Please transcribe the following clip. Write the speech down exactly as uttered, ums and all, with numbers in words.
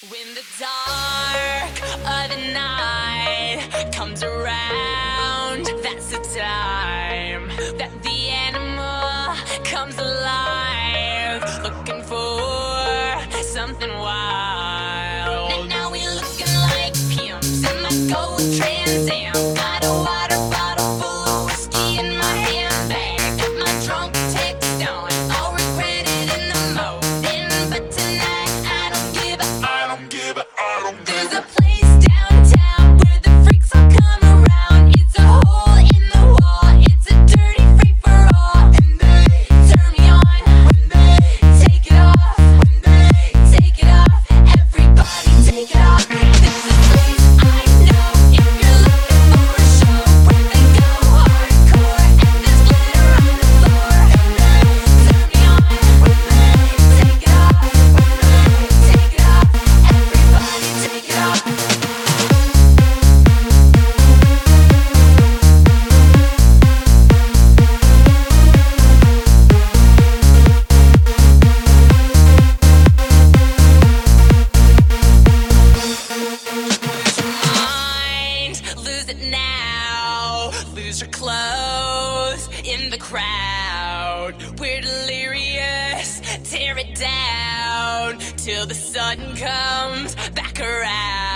When the dark of the night comes around, that's the time that the animal comes alive, looking for something wild. And now we looking like pimps in my gold Trans Am. Got a water bottle full of whiskey in my handbag. Got my drunk text on, I'll regret it in the morning. But tonight I don't give a I don't give a I don't give a There's a place downtown where the freaks all come around. It's a hole in the wall, it's a dirty free for all. And they turn me on when they take it off. When they take it off, everybody take it off. This is a place I know if you're looking for a show where they go hardcore and there's glitter on the floor. And they turn me on when they take it off. When they take it off, everybody take it off. Mind, lose it now. Lose your clothes in the crowd. We're delirious, tear it down till the sun comes back around.